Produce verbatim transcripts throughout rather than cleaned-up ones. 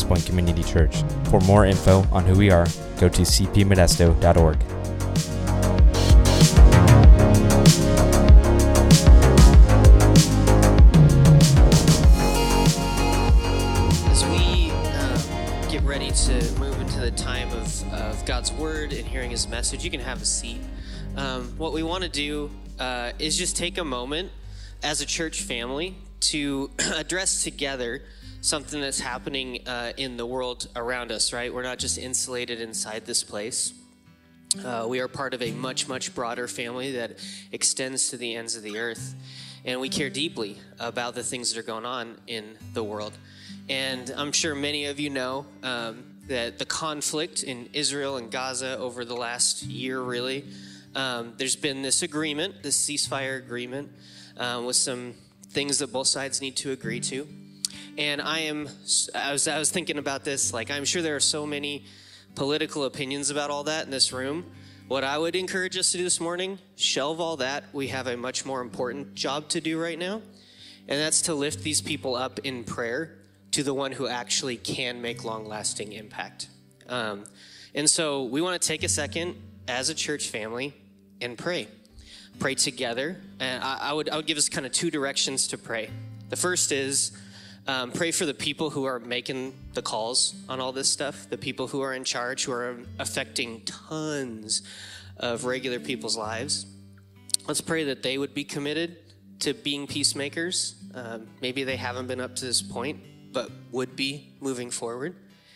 Crosspoint Community Church. For more info on who we are, go to c p modesto dot org. As we um, get ready to move into the time of, of God's Word and hearing His message, you can have a seat. Um, what we want to do uh, is just take a moment as a church family to address together something that's happening uh, in the world around us, right? We're not just insulated inside this place. Uh, we are part of a much, much broader family that extends to the ends of the earth. And we care deeply about the things that are going on in the world. And I'm sure many of you know um, that the conflict in Israel and Gaza over the last year, really, um, there's been this agreement, this ceasefire agreement, um, with some things that both sides need to agree to. And I am, I was, I was thinking about this, like, I'm sure there are so many political opinions about all that in this room. What I would encourage us to do this morning, shelve all that. We have a much more important job to do right now, and that's to lift these people up in prayer to the one who actually can make long-lasting impact. Um, and so we want to take a second as a church family and pray. Pray together. And I, I would I would give us kind of two directions to pray. The first is um, pray for the people who are making the calls on all this stuff, the people who are in charge, who are affecting tons of regular people's lives. Let's pray that they would be committed to being peacemakers. Um, maybe they haven't been up to this point, but would be moving forward.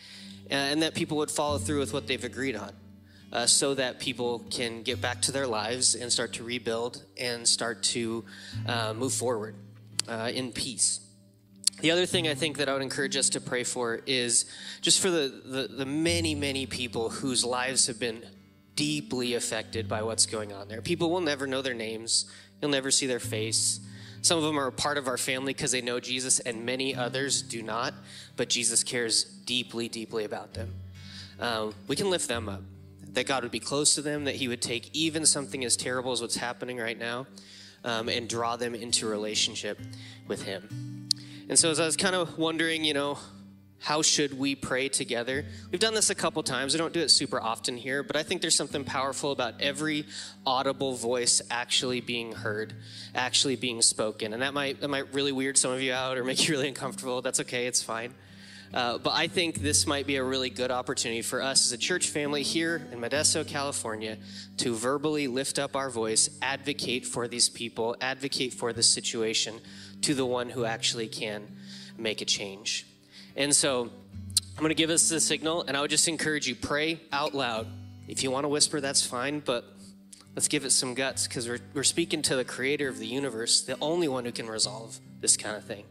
And that people would follow through with what they've agreed on. Uh, so that people can get back to their lives and start to rebuild and start to uh, move forward uh, in peace. The other thing I think that I would encourage us to pray for is just for the, the, the many, many people whose lives have been deeply affected by what's going on there. People will never know their names. You'll never see their face. Some of them are a part of our family because they know Jesus, and many others do not, but Jesus cares deeply, deeply about them. Um, we can lift them up. That God would be close to them, that He would take even something as terrible as what's happening right now um, and draw them into a relationship with Him. And so as I was kind of wondering, you know, how should we pray together? We've done this a couple times. We don't do it super often here, but I think there's something powerful about every audible voice actually being heard, actually being spoken. And that might, that might really weird some of you out or make you really uncomfortable. That's okay, it's fine. Uh, but I think this might be a really good opportunity for us as a church family here in Modesto, California, to verbally lift up our voice, advocate for these people, advocate for this situation to the one who actually can make a change. And so I'm going to give us the signal, and I would just encourage you, pray out loud. If you want to whisper, that's fine, but let's give it some guts because we're, we're speaking to the creator of the universe, the only one who can resolve this kind of thing.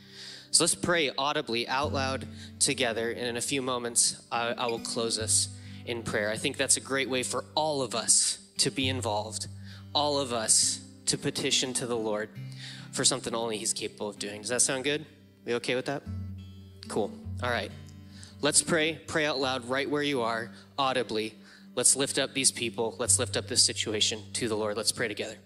So let's pray audibly out loud together, and in a few moments, I, I will close us in prayer. I think that's a great way for all of us to be involved, all of us to petition to the Lord for something only He's capable of doing. Does that sound good? We okay with that? Cool. All right. Let's pray. Pray out loud right where you are, audibly. Let's lift up these people. Let's lift up this situation to the Lord. Let's pray together.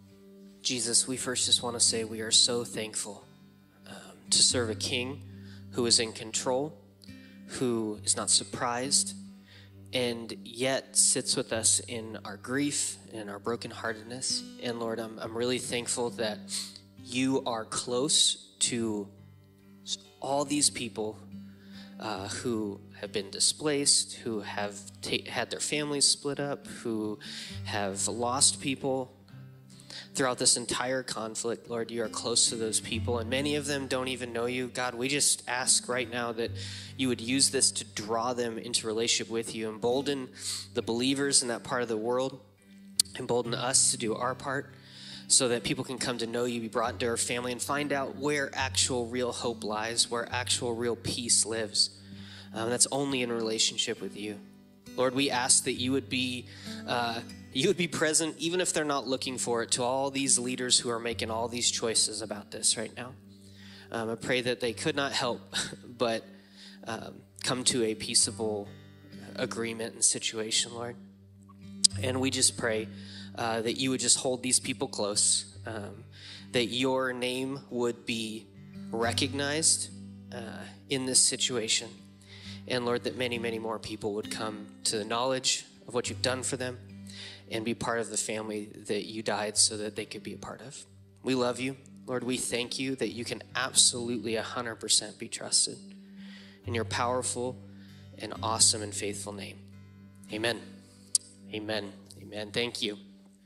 Jesus, we first just want to say we are so thankful um, to serve a king who is in control, who is not surprised, and yet sits with us in our grief and our brokenheartedness. And Lord, I'm, I'm really thankful that you are close to all these people uh, who have been displaced, who have ta- had their families split up, who have lost people throughout this entire conflict. Lord, you are close to those people, and many of them don't even know you. God, we just ask right now that you would use this to draw them into relationship with you, embolden the believers in that part of the world, embolden us to do our part so that people can come to know you, be brought into our family, and find out where actual real hope lies, where actual real peace lives. Um, that's only in relationship with you. Lord, we ask that you would be uh, you would be present, even if they're not looking for it, to all these leaders who are making all these choices about this right now. Um, I pray that they could not help but um, come to a peaceable agreement and situation, Lord. And we just pray uh, that you would just hold these people close, um, that your name would be recognized uh, in this situation. And Lord, that many, many more people would come to the knowledge of what you've done for them and be part of the family that you died so that they could be a part of. We love you. Lord, we thank you that you can absolutely one hundred percent be trusted. In your powerful and awesome and faithful name. Amen. Amen. Amen. Thank you.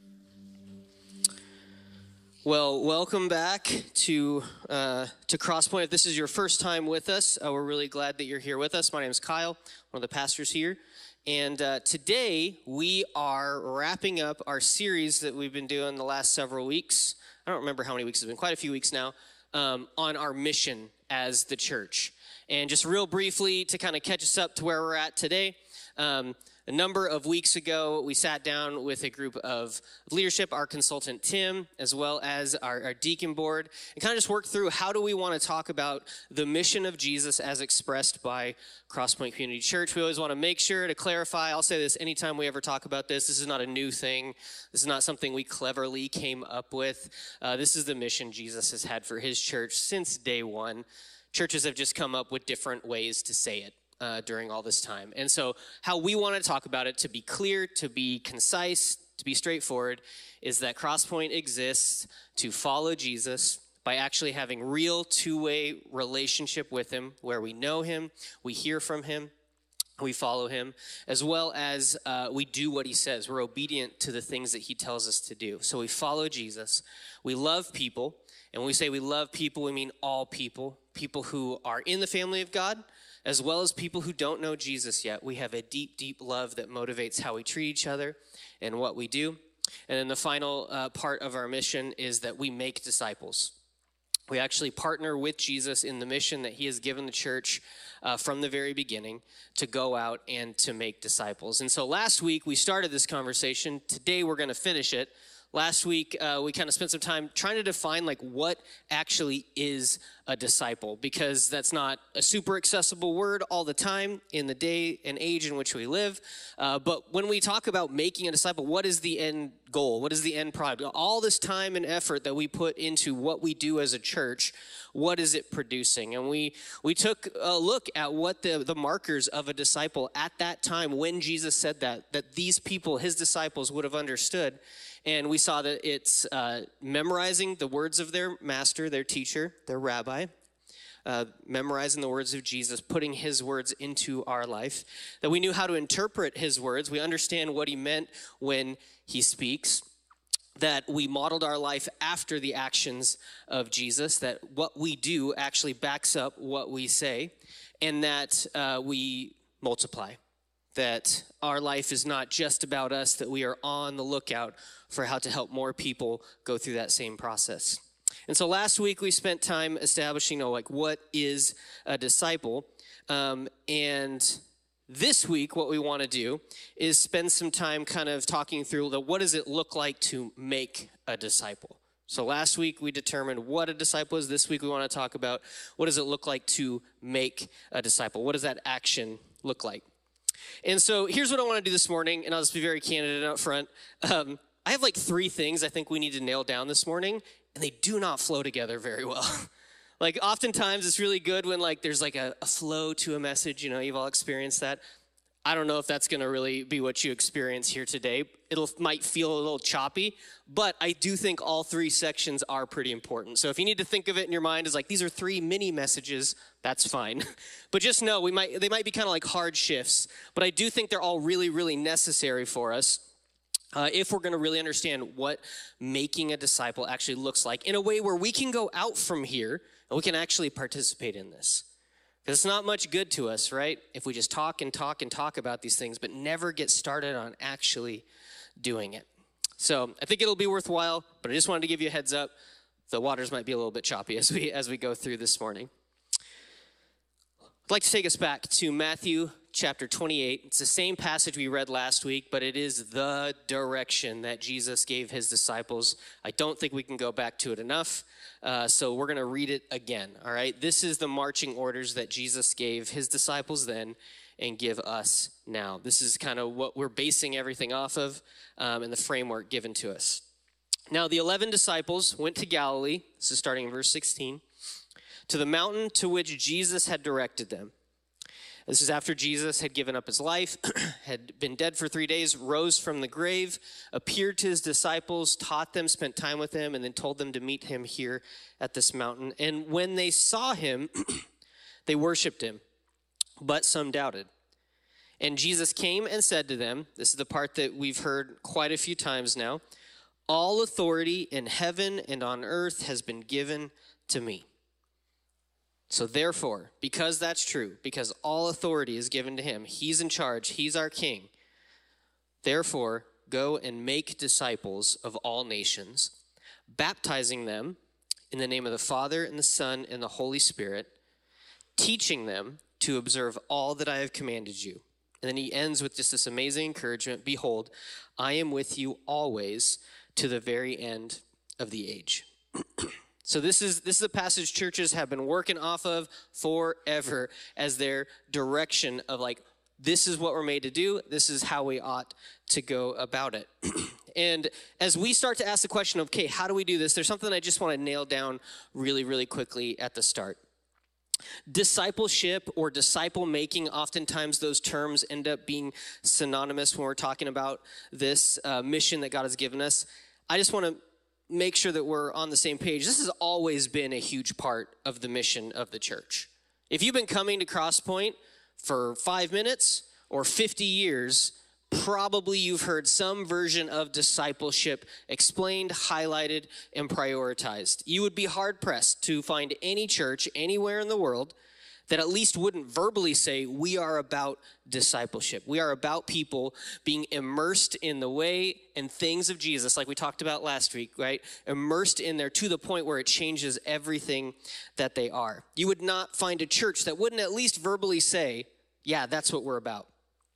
Well, welcome back to uh, to Crosspoint. If this is your first time with us, uh, we're really glad that you're here with us. My name is Kyle, one of the pastors here. And uh, today we are wrapping up our series that we've been doing the last several weeks. I don't remember how many weeks it's been, quite a few weeks now, um, on our mission as the church. And just real briefly to kind of catch us up to where we're at today, um, a number of weeks ago, we sat down with a group of leadership, our consultant Tim, as well as our, our deacon board, and kind of just worked through how do we want to talk about the mission of Jesus as expressed by Crosspoint Community Church. We always want to make sure to clarify, I'll say this anytime we ever talk about this, this is not a new thing. This is not something we cleverly came up with. Uh, this is the mission Jesus has had for his church since day one. Churches have just come up with different ways to say it. Uh, during all this time. And so how we want to talk about it, to be clear, to be concise, to be straightforward, is that Crosspoint exists to follow Jesus by actually having real two-way relationship with him, where we know him, we hear from him, we follow him, as well as uh, we do what he says. We're obedient to the things that he tells us to do. So we follow Jesus. We love people. And when we say we love people, we mean all people, people who are in the family of God, as well as people who don't know Jesus yet. We have a deep, deep love that motivates how we treat each other and what we do. And then the final uh, part of our mission is that we make disciples. We actually partner with Jesus in the mission that he has given the church uh, from the very beginning to go out and to make disciples. And so last week we started this conversation. Today we're going to finish it. Last week, uh, we kind of spent some time trying to define like what actually is a disciple, because that's not a super accessible word all the time in the day and age in which we live. Uh, but when we talk about making a disciple, what is the end goal? What is the end product? All this time and effort that we put into what we do as a church, what is it producing? And we we took a look at what the, the markers of a disciple at that time when Jesus said that, that these people, his disciples, would have understood. And we saw that it's uh, memorizing the words of their master, their teacher, their rabbi, uh, memorizing the words of Jesus, putting his words into our life, that we knew how to interpret his words. We understand what he meant when he speaks, that we modeled our life after the actions of Jesus, that what we do actually backs up what we say, and that uh, we multiply. That our life is not just about us, that we are on the lookout for how to help more people go through that same process. And so last week we spent time establishing, you know, like what is a disciple? Um, and this week what we want to do is spend some time kind of talking through the, what does it look like to make a disciple? So last week we determined what a disciple is. This week we want to talk about what does it look like to make a disciple? What does that action look like? And so here's what I want to do this morning, and I'll just be very candid and up front. Um, I have like three things I think we need to nail down this morning, and they do not flow together very well. Like oftentimes it's really good when like there's like a, a flow to a message, you know, you've all experienced that. I don't know if that's going to really be what you experience here today. It'll might feel a little choppy, but I do think all three sections are pretty important. So if you need to think of it in your mind as like, these are three mini messages, that's fine. But just know we might they might be kind of like hard shifts, but I do think they're all really, really necessary for us uh, if we're going to really understand what making a disciple actually looks like in a way where we can go out from here and we can actually participate in this. Because it's not much good to us, right? If we just talk and talk and talk about these things, but never get started on actually doing it. So I think it'll be worthwhile, but I just wanted to give you a heads up. The waters might be a little bit choppy as we as we go through this morning. I'd like to take us back to Matthew chapter twenty-eight. It's the same passage we read last week, but it is the direction that Jesus gave his disciples. I don't think we can go back to it enough, uh, so we're going to read it again, all right? This is the marching orders that Jesus gave his disciples then and give us now. This is kind of what we're basing everything off of um, and the framework given to us. Now, the eleven disciples went to Galilee, this is starting in verse sixteen, to the mountain to which Jesus had directed them. This is after Jesus had given up his life, had been dead for three days, rose from the grave, appeared to his disciples, taught them, spent time with them, and then told them to meet him here at this mountain. And when they saw him, they worshiped him, but some doubted. And Jesus came and said to them, this is the part that we've heard quite a few times now, all authority in heaven and on earth has been given to me. So therefore, because that's true, because all authority is given to him, he's in charge, he's our king. Therefore, go and make disciples of all nations, baptizing them in the name of the Father and the Son and the Holy Spirit, teaching them to observe all that I have commanded you. And then he ends with just this amazing encouragement. Behold, I am with you always to the very end of the age. So this is this is a passage churches have been working off of forever as their direction of like, this is what we're made to do. This is how we ought to go about it. And as we start to ask the question of, okay, how do we do this? There's something I just want to nail down really, really quickly at the start. Discipleship or disciple making, oftentimes those terms end up being synonymous when we're talking about this uh, mission that God has given us. I just want to make sure that we're on the same page. This has always been a huge part of the mission of the church. If you've been coming to Crosspoint for five minutes or fifty years, probably you've heard some version of discipleship explained, highlighted, and prioritized. You would be hard-pressed to find any church anywhere in the world that at least wouldn't verbally say, we are about discipleship. We are about people being immersed in the way and things of Jesus, like we talked about last week, right? Immersed in there to the point where it changes everything that they are. You would not find a church that wouldn't at least verbally say, yeah, that's what we're about.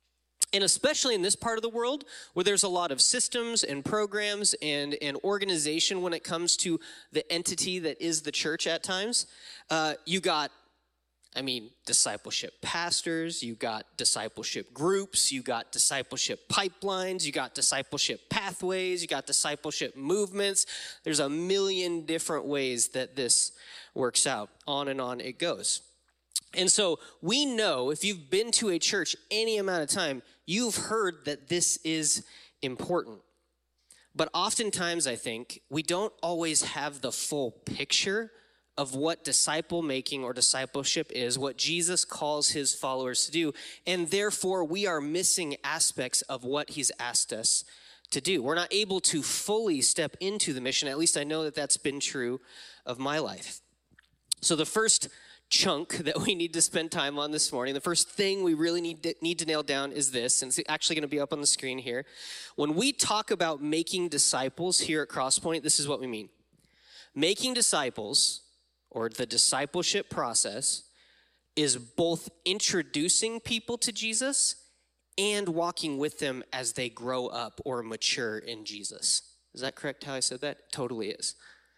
And especially in this part of the world where there's a lot of systems and programs and, and organization when it comes to the entity that is the church at times, uh, you got I mean, discipleship pastors, you got discipleship groups, you got discipleship pipelines, you got discipleship pathways, you got discipleship movements. There's a million different ways that this works out. On and on it goes. And so we know if you've been to a church any amount of time, you've heard that this is important. But oftentimes, I think, we don't always have the full picture of what disciple making or discipleship is, what Jesus calls his followers to do, and therefore we are missing aspects of what he's asked us to do. We're not able to fully step into the mission. At least I know that that's been true of my life. So the first chunk that we need to spend time on this morning, the first thing we really need to, need to nail down is this, and it's actually going to be up on the screen here. When we talk about making disciples here at Crosspoint, this is what we mean. Making disciples, or the discipleship process, is both introducing people to Jesus and walking with them as they grow up or mature in Jesus. Is that correct how I said that? Totally is.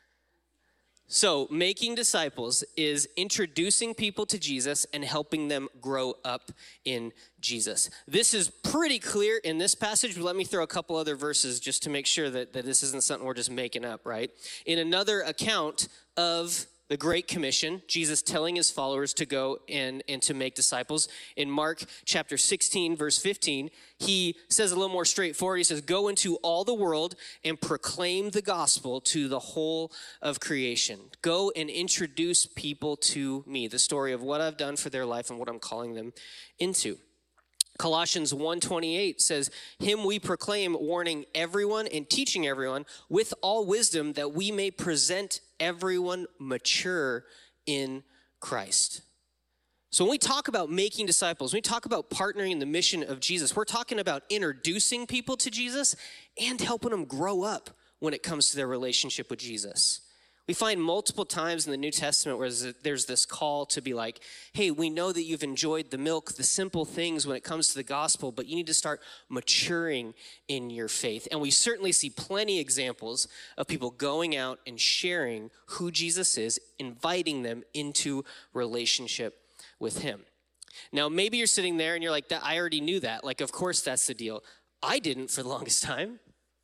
So making disciples is introducing people to Jesus and helping them grow up in Jesus. This is pretty clear in this passage, but let me throw a couple other verses just to make sure that, that this isn't something we're just making up, right? In another account of the Great Commission, Jesus telling his followers to go and, and to make disciples. In Mark chapter sixteen, verse fifteen, he says a little more straightforward. He says, go into all the world and proclaim the gospel to the whole of creation. Go and introduce people to me, the story of what I've done for their life and what I'm calling them into. Colossians one twenty-eight says, him we proclaim, warning everyone and teaching everyone with all wisdom, that we may present everyone mature in Christ. So when we talk about making disciples, when we talk about partnering in the mission of Jesus, we're talking about introducing people to Jesus and helping them grow up when it comes to their relationship with Jesus. We find multiple times in the New Testament where there's this call to be like, hey, we know that you've enjoyed the milk, the simple things when it comes to the gospel, but you need to start maturing in your faith. And we certainly see plenty of examples of people going out and sharing who Jesus is, inviting them into relationship with him. Now, maybe you're sitting there and you're like, I already knew that. Like, of course, that's the deal. I didn't for the longest time.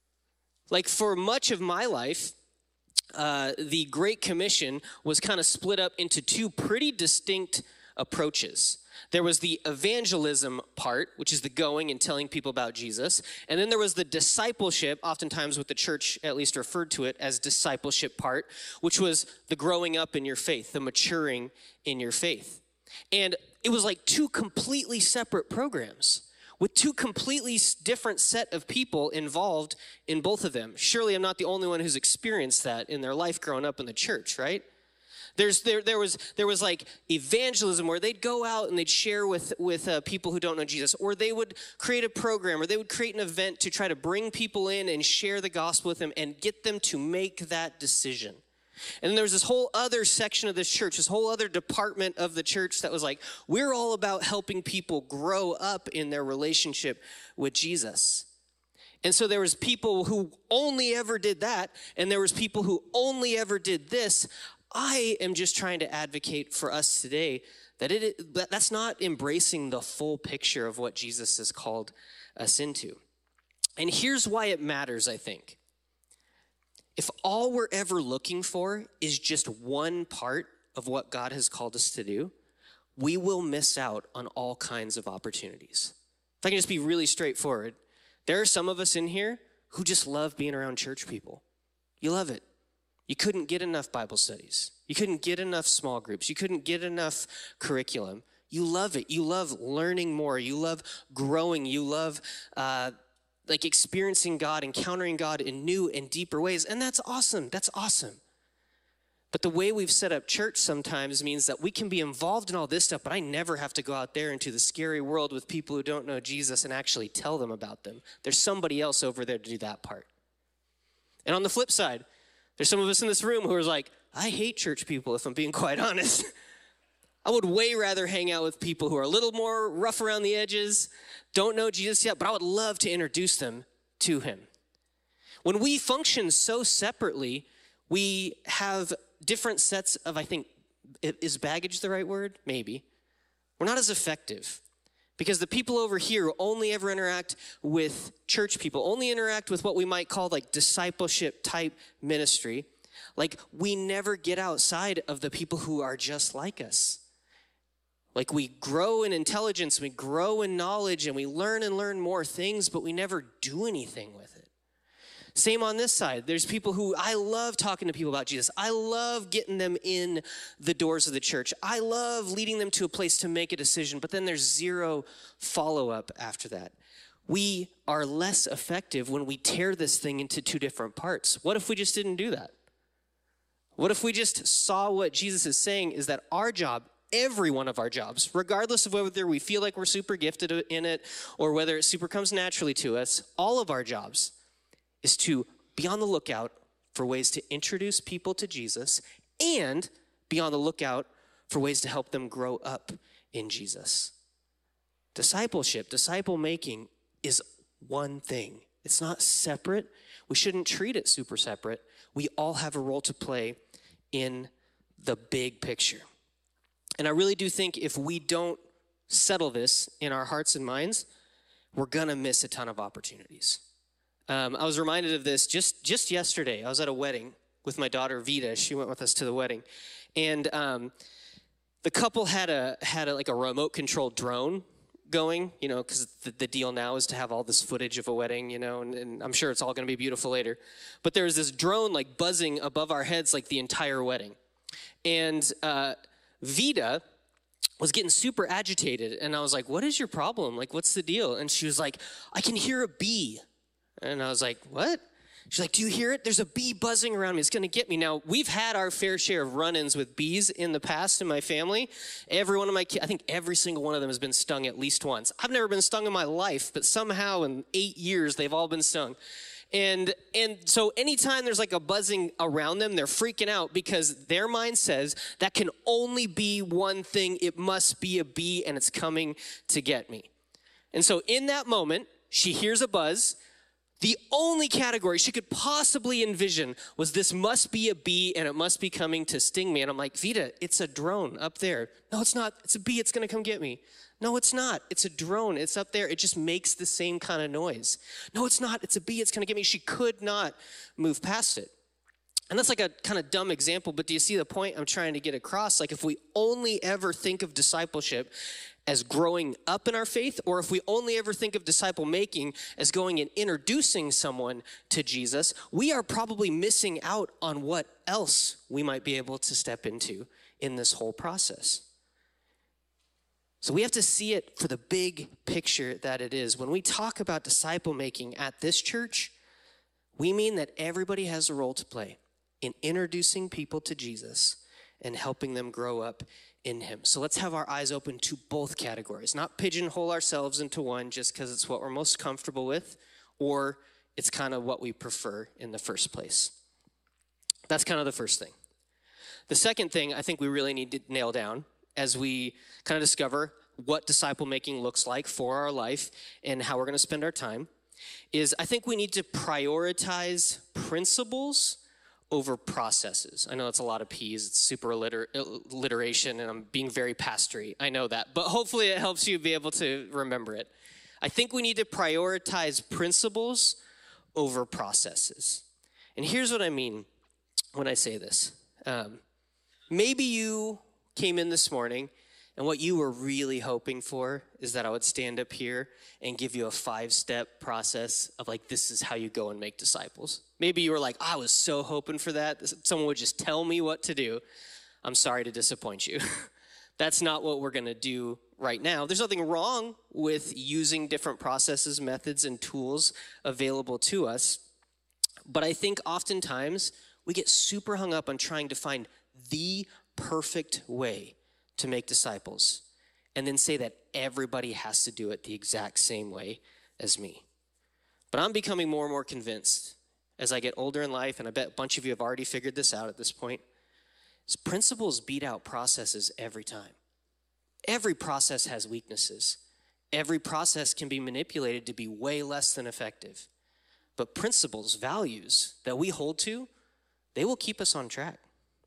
Like, for much of my life, Uh, the Great Commission was kind of split up into two pretty distinct approaches. There was the evangelism part, which is the going and telling people about Jesus. And then there was the discipleship, oftentimes what the church at least referred to it as discipleship part, which was the growing up in your faith, the maturing in your faith. And it was like two completely separate programs, with two completely different set of people involved in both of them. Surely I'm not the only one who's experienced that in their life growing up in the church, right? There's there there was there was like evangelism where they'd go out and they'd share with with uh, people who don't know Jesus, or they would create a program, or they would create an event to try to bring people in and share the gospel with them and get them to make that decision. And then there was this whole other section of this church, this whole other department of the church that was like, we're all about helping people grow up in their relationship with Jesus. And so there was people who only ever did that, and there was people who only ever did this. I am just trying to advocate for us today that it that's not embracing the full picture of what Jesus has called us into. And here's why it matters, I think. If all we're ever looking for is just one part of what God has called us to do, we will miss out on all kinds of opportunities. If I can just be really straightforward, there are some of us in here who just love being around church people. You love it. You couldn't get enough Bible studies. You couldn't get enough small groups. You couldn't get enough curriculum. You love it. You love learning more. You love growing. You love uh, like experiencing God, encountering God in new and deeper ways. And that's awesome. That's awesome. But the way we've set up church sometimes means that we can be involved in all this stuff, but I never have to go out there into the scary world with people who don't know Jesus and actually tell them about them. There's somebody else over there to do that part. And on the flip side, there's some of us in this room who are like, I hate church people, if I'm being quite honest. I would way rather hang out with people who are a little more rough around the edges, don't know Jesus yet, but I would love to introduce them to him. When we function so separately, we have different sets of, I think, is baggage the right word? Maybe. We're not as effective because the people over here who only ever interact with church people, only interact with what we might call like discipleship type ministry. Like we never get outside of the people who are just like us. Like we grow in intelligence, we grow in knowledge, and we learn and learn more things, but we never do anything with it. Same on this side. There's people who, I love talking to people about Jesus. I love getting them in the doors of the church. I love leading them to a place to make a decision, but then there's zero follow-up after that. We are less effective when we tear this thing into two different parts. What if we just didn't do that? What if we just saw what Jesus is saying is that our job, every one of our jobs, regardless of whether we feel like we're super gifted in it or whether it super comes naturally to us, all of our jobs is to be on the lookout for ways to introduce people to Jesus and be on the lookout for ways to help them grow up in Jesus. Discipleship, disciple making is one thing. It's not separate. We shouldn't treat it super separate. We all have a role to play in the big picture. And I really do think if we don't settle this in our hearts and minds, we're gonna miss a ton of opportunities. Um, I was reminded of this just, just yesterday. I was at a wedding with my daughter Vita. She went with us to the wedding, and um, the couple had a had a, like a remote controlled drone going, you know, because the, the deal now is to have all this footage of a wedding, you know, and, and I'm sure it's all going to be beautiful later. But there was this drone like buzzing above our heads like the entire wedding, and uh, Vita was getting super agitated, and I was like, what is your problem? Like, what's the deal? And she was like, I can hear a bee. And I was like, what? She's like, do you hear it? There's a bee buzzing around me. It's going to get me. Now, we've had our fair share of run-ins with bees in the past in my family. Every one of my kids, I think every single one of them has been stung at least once. I've never been stung in my life, but somehow in eight years, they've all been stung. And and so anytime there's like a buzzing around them, they're freaking out because their mind says that can only be one thing. It must be a bee, and it's coming to get me. And so in that moment, she hears a buzz. The only category she could possibly envision was this must be a bee, and it must be coming to sting me. And I'm like, Vita, it's a drone up there. No, it's not. It's a bee. It's going to come get me. No, it's not. It's a drone. It's up there. It just makes the same kind of noise. No, it's not. It's a bee. It's going to get me. She could not move past it. And that's like a kind of dumb example, but do you see the point I'm trying to get across? Like if we only ever think of discipleship as growing up in our faith, or if we only ever think of disciple making as going and introducing someone to Jesus, we are probably missing out on what else we might be able to step into in this whole process. So we have to see it for the big picture that it is. When we talk about disciple making at this church, we mean that everybody has a role to play in introducing people to Jesus and helping them grow up in him. So let's have our eyes open to both categories, not pigeonhole ourselves into one just because it's what we're most comfortable with or it's kind of what we prefer in the first place. That's kind of the first thing. The second thing I think we really need to nail down as we kind of discover what disciple making looks like for our life and how we're going to spend our time is I think we need to prioritize principles over processes. I know it's a lot of P's, it's super alliter- alliteration, and I'm being very pastory. I know that, but hopefully it helps you be able to remember it. I think we need to prioritize principles over processes. And here's what I mean when I say this. Um, maybe you came in this morning and what you were really hoping for is that I would stand up here and give you a five-step process of like, this is how you go and make disciples. Maybe you were like, I was so hoping for that. Someone would just tell me what to do. I'm sorry to disappoint you. That's not what we're going to do right now. There's nothing wrong with using different processes, methods, and tools available to us. But I think oftentimes we get super hung up on trying to find the perfect way to make disciples and then say that everybody has to do it the exact same way as me. But I'm becoming more and more convinced as I get older in life, and I bet a bunch of you have already figured this out at this point, is principles beat out processes every time. Every process has weaknesses. Every process can be manipulated to be way less than effective. But principles, values that we hold to, they will keep us on track.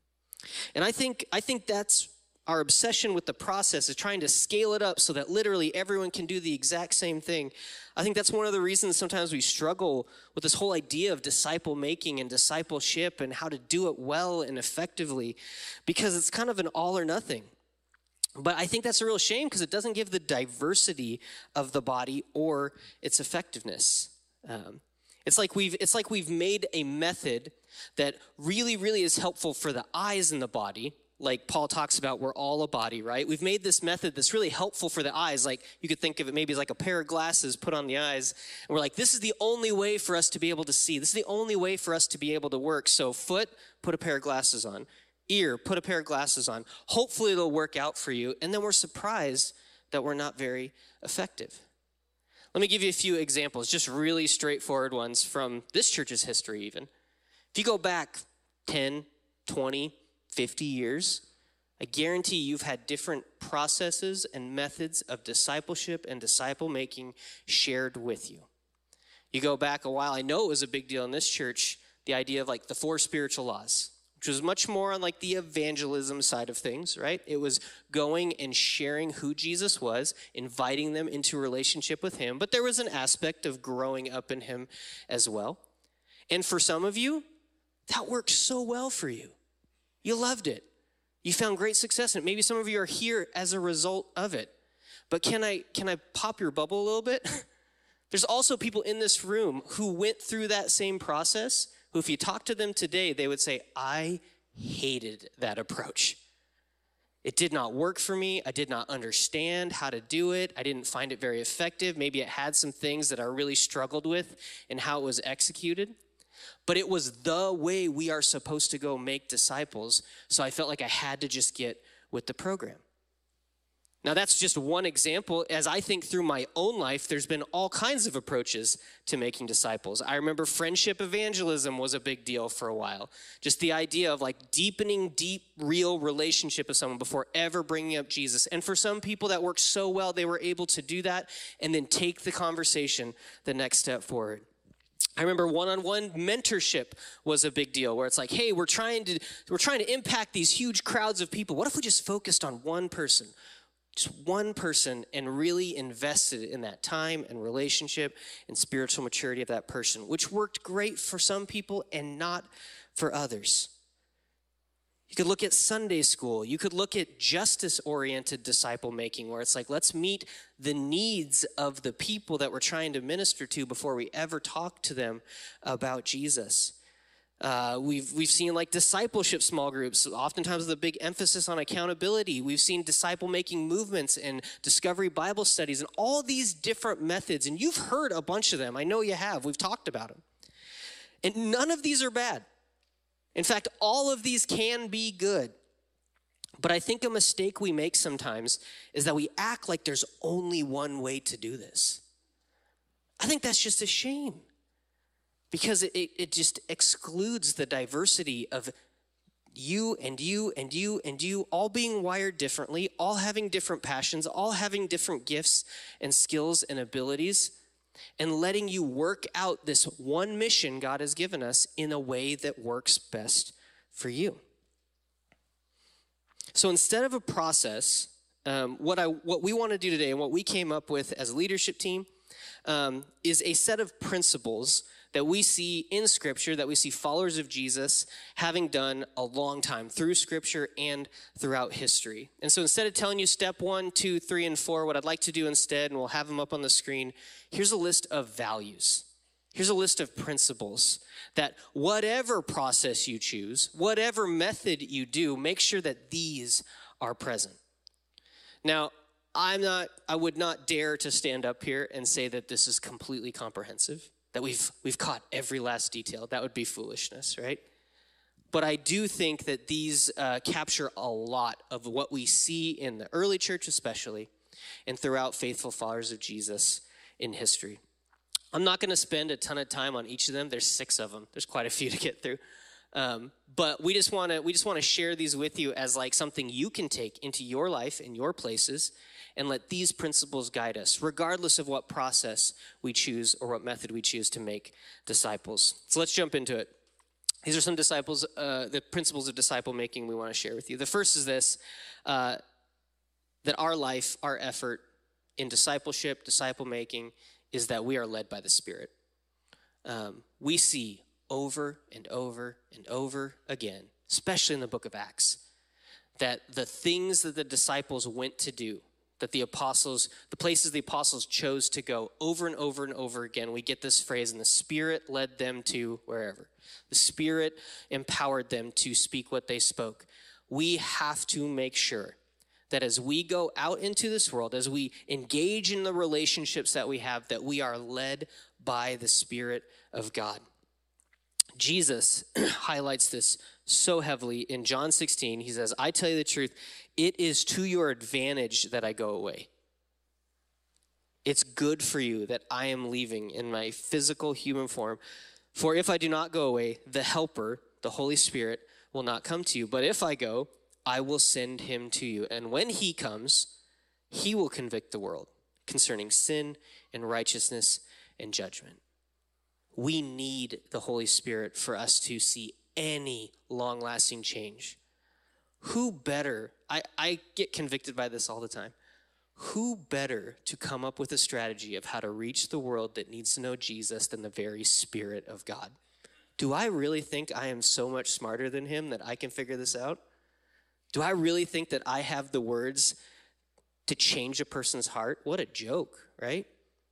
And I think I think that's our obsession with the process is trying to scale it up so that literally everyone can do the exact same thing. I think that's one of the reasons sometimes we struggle with this whole idea of disciple making and discipleship and how to do it well and effectively, because it's kind of an all or nothing. But I think that's a real shame because it doesn't give the diversity of the body or its effectiveness. Um, it's like we've it's like we've made a method that really, really is helpful for the eyes in the body. Like Paul talks about, we're all a body, right? We've made this method that's really helpful for the eyes. Like you could think of it maybe as like a pair of glasses put on the eyes. And we're like, this is the only way for us to be able to see. This is the only way for us to be able to work. So foot, put a pair of glasses on. Ear, put a pair of glasses on. Hopefully it'll work out for you. And then we're surprised that we're not very effective. Let me give you a few examples, just really straightforward ones from this church's history even. If you go back ten, twenty, fifty years, I guarantee you've had different processes and methods of discipleship and disciple making shared with you. You go back a while, I know it was a big deal in this church, the idea of like the four spiritual laws, which was much more on like the evangelism side of things, right? It was going and sharing who Jesus was, inviting them into a relationship with him, but there was an aspect of growing up in him as well. And for some of you, That worked so well for you. You loved it. You found great success in it. Maybe some of you are here as a result of it. But can I can I pop your bubble a little bit? There's also people in this room who went through that same process, who if you talk to them today, they would say, I hated that approach. It did not work for me. I did not understand how to do it. I didn't find it very effective. Maybe it had some things that I really struggled with in how it was executed. But it was the way we are supposed to go make disciples. So I felt like I had to just get with the program. Now, that's just one example. As I think through my own life, there's been all kinds of approaches to making disciples. I remember friendship evangelism was a big deal for a while. Just the idea of like deepening deep, real relationship with someone before ever bringing up Jesus. And for some people that worked so well, they were able to do that and then take the conversation the next step forward. I remember one-on-one mentorship was a big deal where it's like, hey, we're trying to we're trying to impact these huge crowds of people. What if we just focused on one person? Just one person and really invested in that time and relationship and spiritual maturity of that person, which worked great for some people and not for others. You could look at Sunday school. You could look at justice-oriented disciple making where it's like, let's meet the needs of the people that we're trying to minister to before we ever talk to them about Jesus. Uh, we've we've seen like discipleship small groups, oftentimes with a big emphasis on accountability. We've seen disciple-making movements and discovery Bible studies and all these different methods. And you've heard a bunch of them. I know you have. We've talked about them. And none of these are bad. In fact, all of these can be good. But I think a mistake we make sometimes is that we act like there's only one way to do this. I think that's just a shame. Because it, it just excludes the diversity of you and you and you and you all being wired differently, all having different passions, all having different gifts and skills and abilities, and letting you work out this one mission God has given us in a way that works best for you. So instead of a process, um, what I what we want to do today and what we came up with as a leadership team um, is a set of principles that we see in Scripture, that we see followers of Jesus having done a long time through Scripture and throughout history. And so instead of telling you step one, two, three, and four, what I'd like to do instead, and we'll have them up on the screen, here's a list of values. Here's a list of principles that whatever process you choose, whatever method you do, make sure that these are present. Now, I'm not, I would not dare to stand up here and say that this is completely comprehensive, that we've we've caught every last detail. That would be foolishness, right? But I do think that these uh, capture a lot of what we see in the early church especially, and throughout faithful followers of Jesus in history. I'm not going to spend a ton of time on each of them. There's six of them. There's quite a few to get through. Um, but we just want to we just want to share these with you as like something you can take into your life and your places and let these principles guide us, regardless of what process we choose or what method we choose to make disciples. So let's jump into it. These are some disciples, uh, the principles of disciple making we want to share with you. The first is this, uh, that our life, our effort in discipleship, disciple making, is that we are led by the Spirit. Um, we see over and over and over again, especially in the book of Acts, that the things that the disciples went to do, that the apostles, the places the apostles chose to go over and over and over again, we get this phrase, and the Spirit led them to wherever. The Spirit empowered them to speak what they spoke. We have to make sure that as we go out into this world, as we engage in the relationships that we have, that we are led by the Spirit of God. Jesus highlights this so heavily in John sixteen. He says, I tell you the truth, it is to your advantage that I go away. It's good for you that I am leaving in my physical human form. For if I do not go away, the Helper, the Holy Spirit, will not come to you. But if I go, I will send him to you. And when he comes, he will convict the world concerning sin and righteousness and judgment. We need the Holy Spirit for us to see any long-lasting change. Who better, I, I get convicted by this all the time. Who better to come up with a strategy of how to reach the world that needs to know Jesus than the very Spirit of God? do I really think I am so much smarter than him that I can figure this out? Do I really think that I have the words to change a person's heart? What a joke, right?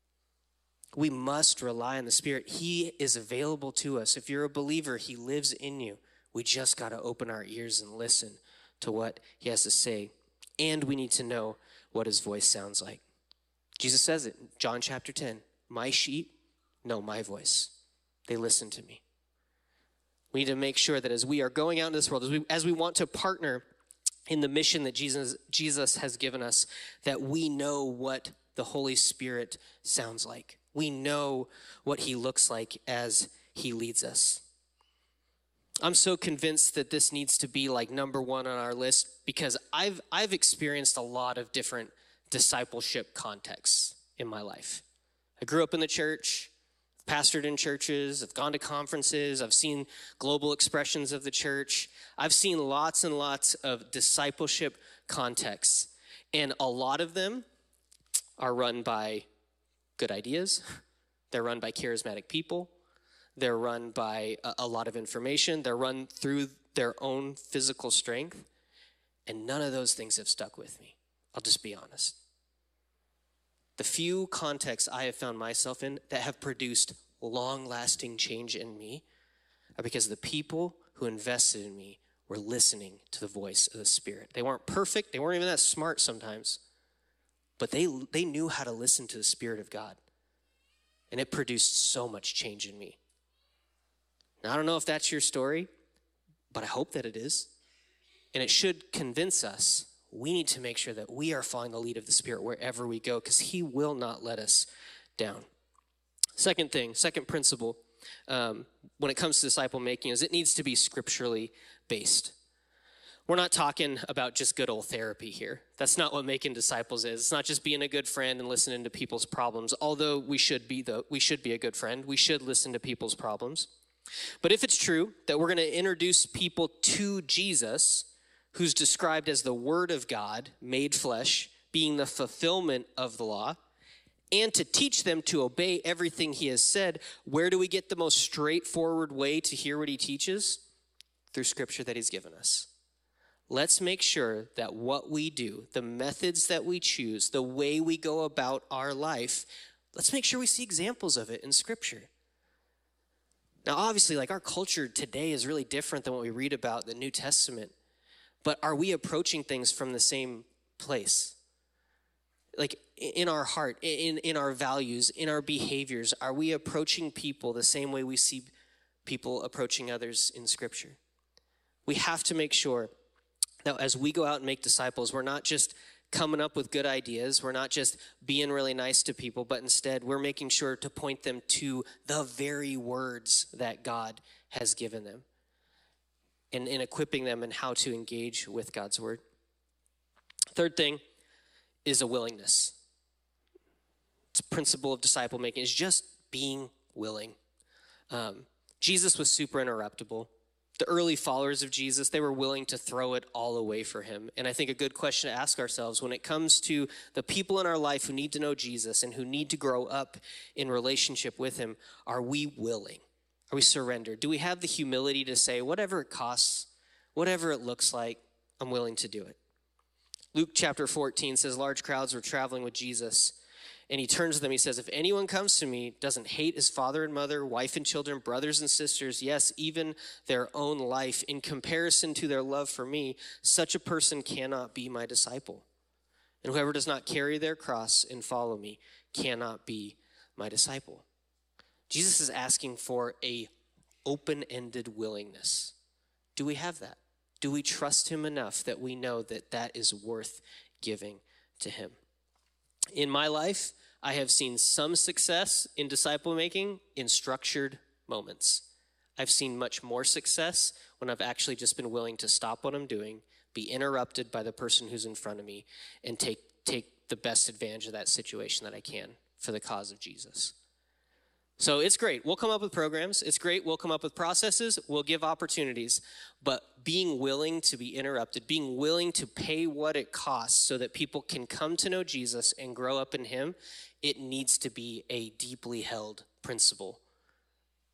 We must rely on the Spirit. He is available to us. If you're a believer, he lives in you. We just got to open our ears and listen to what he has to say. And we need to know what his voice sounds like. Jesus says it in John chapter ten. My sheep know my voice. They listen to me. We need to make sure that as we are going out into this world, as we, as we want to partner in the mission that Jesus, Jesus has given us, that we know what the Holy Spirit sounds like. We know what he looks like as he leads us. I'm so convinced that this needs to be like number one on our list because I've I've experienced a lot of different discipleship contexts in my life. I grew up in the church, pastored in churches, I've gone to conferences, I've seen global expressions of the church. I've seen lots and lots of discipleship contexts, and a lot of them are run by good ideas. They're run by charismatic people. They're run by a, a lot of information. They're run through their own physical strength. And none of those things have stuck with me. I'll just be honest. The few contexts I have found myself in that have produced long-lasting change in me are because the people who invested in me were listening to the voice of the Spirit. They weren't perfect. They weren't even that smart sometimes. But they they knew how to listen to the Spirit of God. And it produced so much change in me. Now, I don't know if that's your story, but I hope that it is. And it should convince us we need to make sure that we are following the lead of the Spirit wherever we go, because he will not let us down. Second thing, second principle, um, when it comes to disciple making, is it needs to be scripturally based. We're not talking about just good old therapy here. That's not what making disciples is. It's not just being a good friend and listening to people's problems, although we should be the, we should be a good friend. We should listen to people's problems. But if it's true that we're going to introduce people to Jesus, who's described as the Word of God made flesh, being the fulfillment of the law, and to teach them to obey everything he has said, where do we get the most straightforward way to hear what he teaches? Through Scripture that he's given us. Let's make sure that what we do, the methods that we choose, the way we go about our life, let's make sure we see examples of it in Scripture. Now, obviously, like our culture today is really different than what we read about in the New Testament. But are we approaching things from the same place? Like in our heart, in, in our values, in our behaviors, are we approaching people the same way we see people approaching others in Scripture? We have to make sure that as we go out and make disciples, we're not just coming up with good ideas. We're not just being really nice to people, but instead we're making sure to point them to the very words that God has given them and, and equipping them in how to engage with God's word. Third thing is a willingness. It's a principle of disciple making. It's just being willing. Um, Jesus was super interruptible. The early followers of Jesus, they were willing to throw it all away for him. And I think a good question to ask ourselves when it comes to the people in our life who need to know Jesus and who need to grow up in relationship with him, are we willing? Are we surrendered? Do we have the humility to say, whatever it costs, whatever it looks like, I'm willing to do it? Luke chapter fourteen says large crowds were traveling with Jesus. And he turns to them, he says, if anyone comes to me, doesn't hate his father and mother, wife and children, brothers and sisters, yes, even their own life, in comparison to their love for me, such a person cannot be my disciple. And whoever does not carry their cross and follow me cannot be my disciple. Jesus is asking for a open-ended willingness. Do we have that? Do we trust him enough that we know that that is worth giving to him? In my life, I have seen some success in disciple making in structured moments. I've seen much more success when I've actually just been willing to stop what I'm doing, be interrupted by the person who's in front of me, and take take the best advantage of that situation that I can for the cause of Jesus. So it's great. We'll come up with programs. It's great. We'll come up with processes. We'll give opportunities. But being willing to be interrupted, being willing to pay what it costs so that people can come to know Jesus and grow up in him, it needs to be a deeply held principle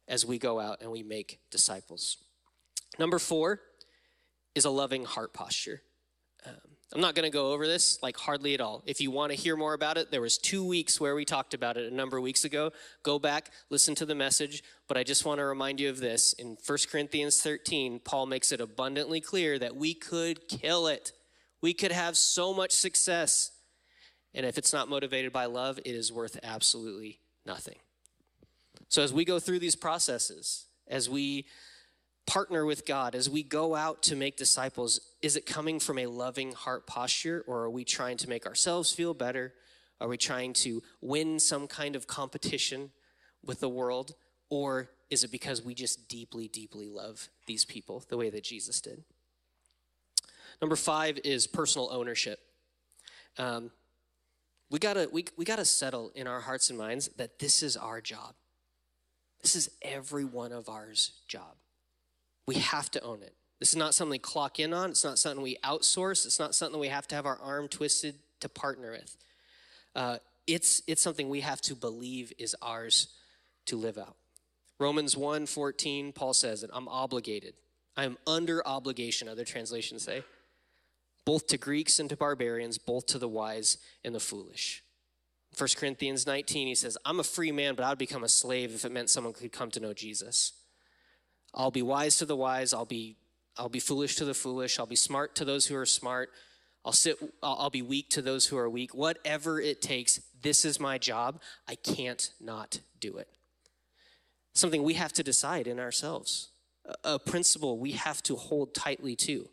as we go out and we make disciples. Number four is a loving heart posture. Um, I'm not going to go over this like hardly at all. If you want to hear more about it, there was two weeks where we talked about it a number of weeks ago. Go back, listen to the message. But I just want to remind you of this. In First Corinthians thirteen, Paul makes it abundantly clear that we could kill it. We could have so much success. And if it's not motivated by love, it is worth absolutely nothing. So as we go through these processes, as we partner with God, as we go out to make disciples, is it coming from a loving heart posture, or are we trying to make ourselves feel better? Are we trying to win some kind of competition with the world? Or is it because we just deeply, deeply love these people the way that Jesus did? Number five is personal ownership. Um, we gotta we, we gotta settle in our hearts and minds that this is our job. This is every one of ours job. We have to own it. This is not something we clock in on. It's not something we outsource. It's not something we have to have our arm twisted to partner with. Uh, it's, it's something we have to believe is ours to live out. Romans one fourteen, Paul says that I'm obligated. I am under obligation, other translations say, both to Greeks and to barbarians, both to the wise and the foolish. First Corinthians nineteen, he says, I'm a free man, but I would become a slave if it meant someone could come to know Jesus. I'll be wise to the wise. I'll be, I'll be foolish to the foolish. I'll be smart to those who are smart. I'll sit, I'll, I'll be weak to those who are weak. Whatever it takes, this is my job. I can't not do it. Something we have to decide in ourselves. A, a principle we have to hold tightly to.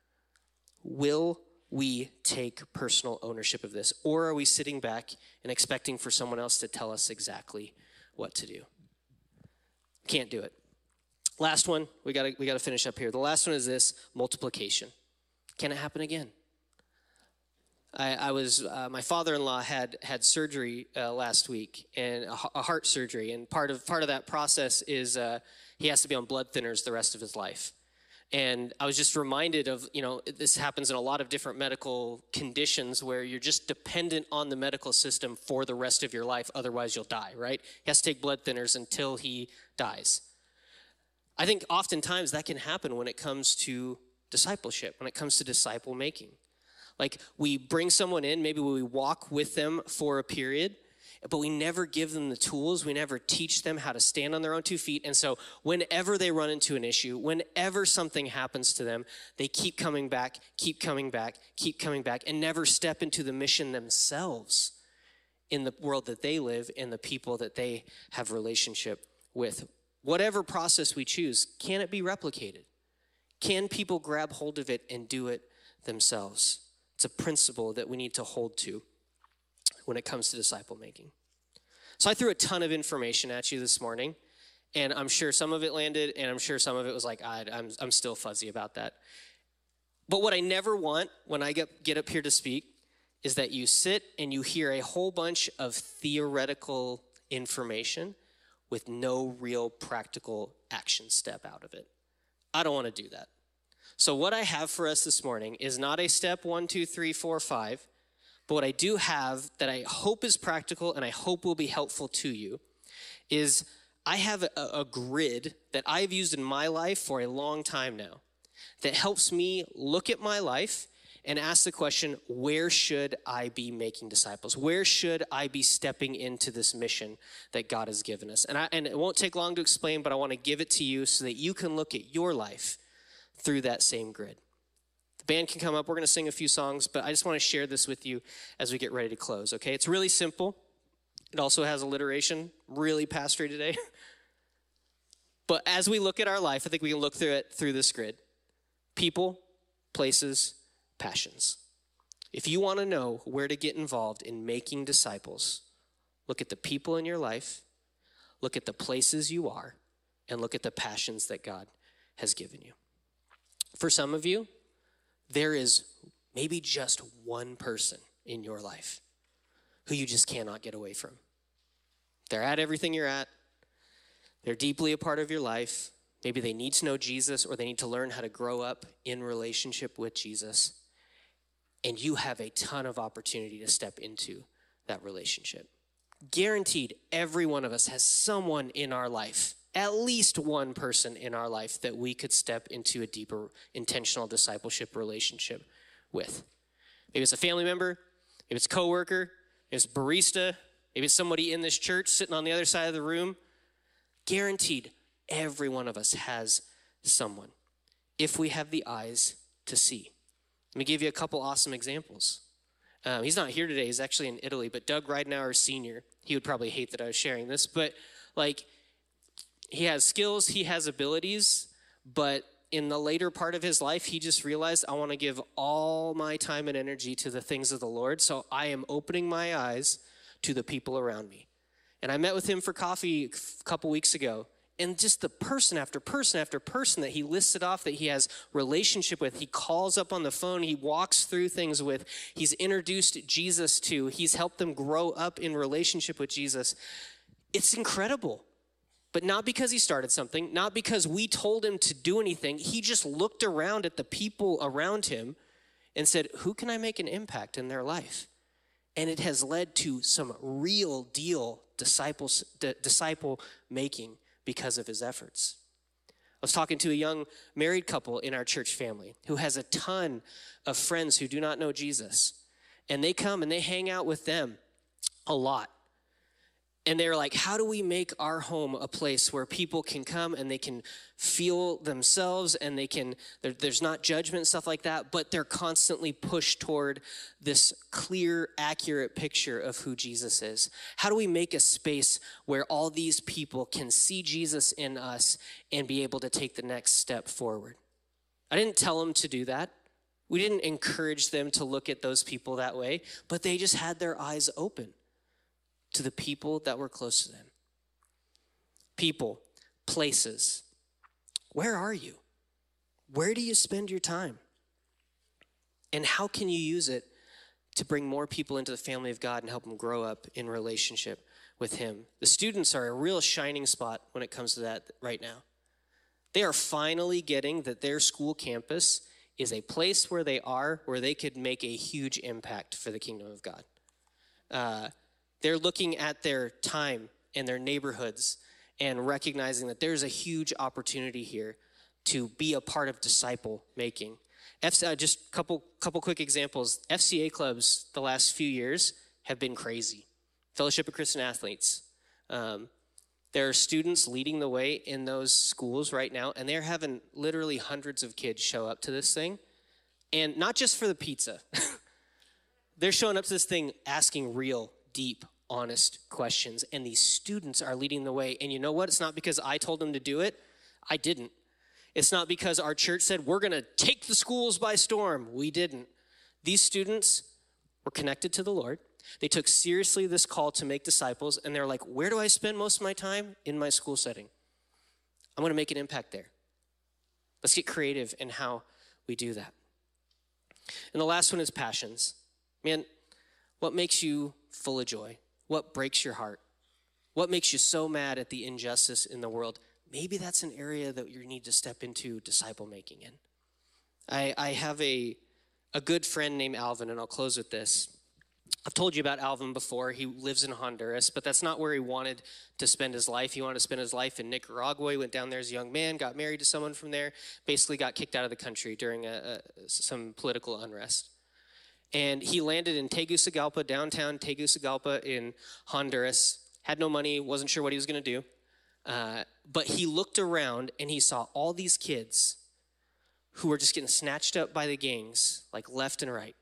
Will we take personal ownership of this? Or are we sitting back and expecting for someone else to tell us exactly what to do? Can't do it. Last one, we gotta we gotta finish up here. The last one is this: multiplication. Can it happen again? I, I was uh, my father-in-law had had surgery uh, last week, and a, a heart surgery, and part of part of that process is uh, he has to be on blood thinners the rest of his life. And I was just reminded of, you know, this happens in a lot of different medical conditions where you're just dependent on the medical system for the rest of your life. Otherwise, you'll die, right? He has to take blood thinners until he dies. I think oftentimes that can happen when it comes to discipleship, when it comes to disciple making. Like we bring someone in, maybe we walk with them for a period, but we never give them the tools. We never teach them how to stand on their own two feet. And so whenever they run into an issue, whenever something happens to them, they keep coming back, keep coming back, keep coming back, and never step into the mission themselves in the world that they live, in the people that they have relationship with. Whatever process we choose, can it be replicated? Can people grab hold of it and do it themselves? It's a principle that we need to hold to when it comes to disciple making. So I threw a ton of information at you this morning, and I'm sure some of it landed, and I'm sure some of it was like, I, I'm, I'm still fuzzy about that. But what I never want when I get, get up here to speak is that you sit and you hear a whole bunch of theoretical information with no real practical action step out of it. I don't want to do that. So what I have for us this morning is not a step one, two, three, four, five, but what I do have that I hope is practical and I hope will be helpful to you is I have a, a grid that I've used in my life for a long time now that helps me look at my life and ask the question, where should I be making disciples? Where should I be stepping into this mission that God has given us? And, I, and it won't take long to explain, but I want to give it to you so that you can look at your life through that same grid. The band can come up. We're going to sing a few songs, but I just want to share this with you as we get ready to close, okay? It's really simple. It also has alliteration, really pastory today. But as we look at our life, I think we can look through it through this grid. People, places, passions. If you want to know where to get involved in making disciples, look at the people in your life, look at the places you are, and look at the passions that God has given you. For some of you, there is maybe just one person in your life who you just cannot get away from. They're at everything you're at. They're deeply a part of your life. Maybe they need to know Jesus, or they need to learn how to grow up in relationship with Jesus. And you have a ton of opportunity to step into that relationship. Guaranteed, every one of us has someone in our life, at least one person in our life that we could step into a deeper intentional discipleship relationship with. Maybe it's a family member, maybe it's a coworker, maybe it's a barista, maybe it's somebody in this church sitting on the other side of the room. Guaranteed, every one of us has someone, if we have the eyes to see. Let me give you a couple awesome examples. Um, he's not here today. He's actually in Italy, but Doug Ridenauer Senior, he would probably hate that I was sharing this, but like, he has skills, he has abilities, but in the later part of his life, he just realized, I want to give all my time and energy to the things of the Lord, so I am opening my eyes to the people around me. And I met with him for coffee a couple weeks ago, and just the person after person after person that he listed off that he has relationship with, he calls up on the phone, he walks through things with, he's introduced Jesus to, he's helped them grow up in relationship with Jesus. It's incredible. But not because he started something, not because we told him to do anything. He just looked around at the people around him and said, who can I make an impact in their life? And it has led to some real deal disciples, d- disciple making because of his efforts. I was talking to a young married couple in our church family who has a ton of friends who do not know Jesus. And they come and they hang out with them a lot. And they're like, how do we make our home a place where people can come and they can feel themselves and they can, there, there's not judgment and stuff like that, but they're constantly pushed toward this clear, accurate picture of who Jesus is? How do we make a space where all these people can see Jesus in us and be able to take the next step forward? I didn't tell them to do that. We didn't encourage them to look at those people that way, but they just had their eyes open to the people that were close to them. People, places. Where are you? Where do you spend your time? And how can you use it to bring more people into the family of God and help them grow up in relationship with him? The students are a real shining spot when it comes to that right now. They are finally getting that their school campus is a place where they are, where they could make a huge impact for the kingdom of God. Uh, They're looking at their time and their neighborhoods and recognizing that there's a huge opportunity here to be a part of disciple making. F- uh, just a couple, couple quick examples. F C A clubs the last few years have been crazy. Fellowship of Christian Athletes. Um, there are students leading the way in those schools right now, and they're having literally hundreds of kids show up to this thing. And not just for the pizza. They're showing up to this thing asking real, deep, honest questions, and these students are leading the way. And you know what? It's not because I told them to do it. I didn't. It's not because our church said, we're going to take the schools by storm. We didn't. These students were connected to the Lord. They took seriously this call to make disciples, and they're like, where do I spend most of my time? In my school setting. I'm going to make an impact there. Let's get creative in how we do that. And the last one is passions. Man, what makes you full of joy? What breaks your heart? What makes you so mad at the injustice in the world? Maybe that's an area that you need to step into disciple making in. I, I have a, a good friend named Alvin, and I'll close with this. I've told you about Alvin before. He lives in Honduras, but that's not where he wanted to spend his life. He wanted to spend his life in Nicaragua. He went down there as a young man, got married to someone from there, basically got kicked out of the country during a, a, some political unrest. And he landed in Tegucigalpa, downtown Tegucigalpa in Honduras, had no money, wasn't sure what he was going to do. Uh, but he looked around and he saw all these kids who were just getting snatched up by the gangs, like left and right.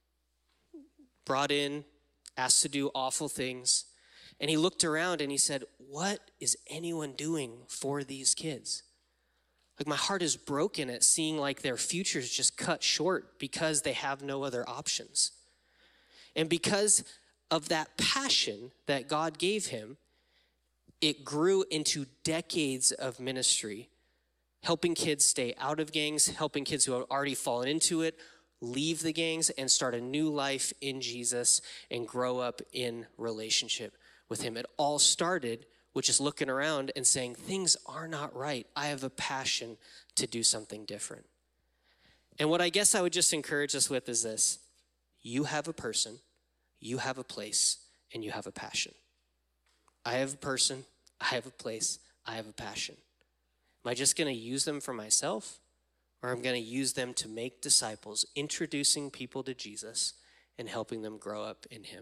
Brought in, asked to do awful things. And he looked around and he said, what is anyone doing for these kids? Like, my heart is broken at seeing like their futures just cut short because they have no other options. And because of that passion that God gave him, it grew into decades of ministry, helping kids stay out of gangs, helping kids who have already fallen into it, leave the gangs and start a new life in Jesus and grow up in relationship with him. It all started with just looking around and saying, things are not right. I have a passion to do something different. And what I guess I would just encourage us with is this. You have a person, you have a place, and you have a passion. I have a person, I have a place, I have a passion. Am I just going to use them for myself, or am I going to use them to make disciples, introducing people to Jesus and helping them grow up in him?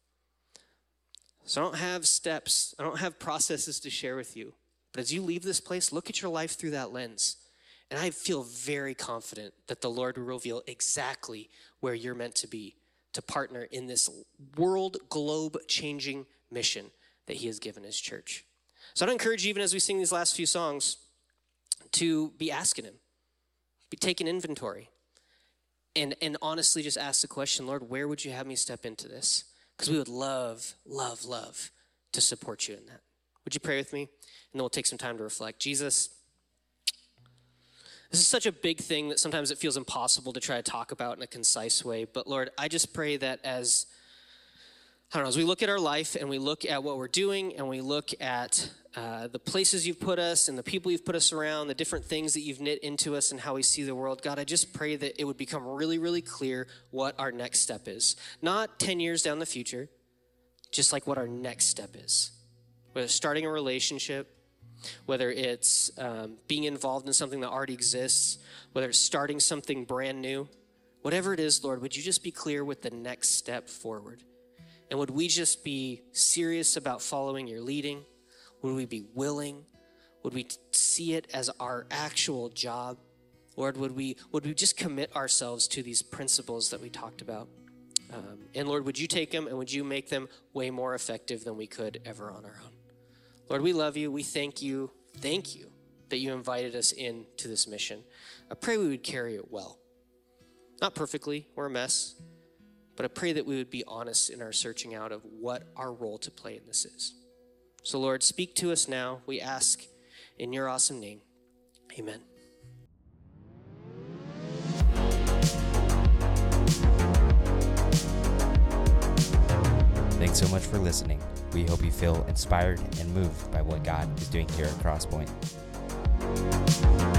So I don't have steps, I don't have processes to share with you. But as you leave this place, look at your life through that lens. And I feel very confident that the Lord will reveal exactly where you're meant to be, to partner in this world, globe-changing mission that he has given his church. So I'd encourage you, even as we sing these last few songs, to be asking him, be taking inventory, and, and honestly just ask the question, Lord, where would you have me step into this? Because we would love, love, love to support you in that. Would you pray with me? And then we'll take some time to reflect. Jesus, this is such a big thing that sometimes it feels impossible to try to talk about in a concise way. But Lord, I just pray that as, I don't know, as we look at our life and we look at what we're doing and we look at uh, the places you've put us and the people you've put us around, the different things that you've knit into us and how we see the world, God, I just pray that it would become really, really clear what our next step is. Not ten years down the future, just like what our next step is. Whether it's starting a relationship, whether it's um, being involved in something that already exists, whether it's starting something brand new, whatever it is, Lord, would you just be clear with the next step forward? And would we just be serious about following your leading? Would we be willing? Would we see it as our actual job? Lord, would we would we just commit ourselves to these principles that we talked about? Um, and Lord, would you take them and would you make them way more effective than we could ever on our own? Lord, we love you. We thank you. Thank you that you invited us into this mission. I pray we would carry it well. Not perfectly. We're a mess. But I pray that we would be honest in our searching out of what our role to play in this is. So, Lord, speak to us now. We ask in your awesome name. Amen. Thanks so much for listening. We hope you feel inspired and moved by what God is doing here at Crosspoint.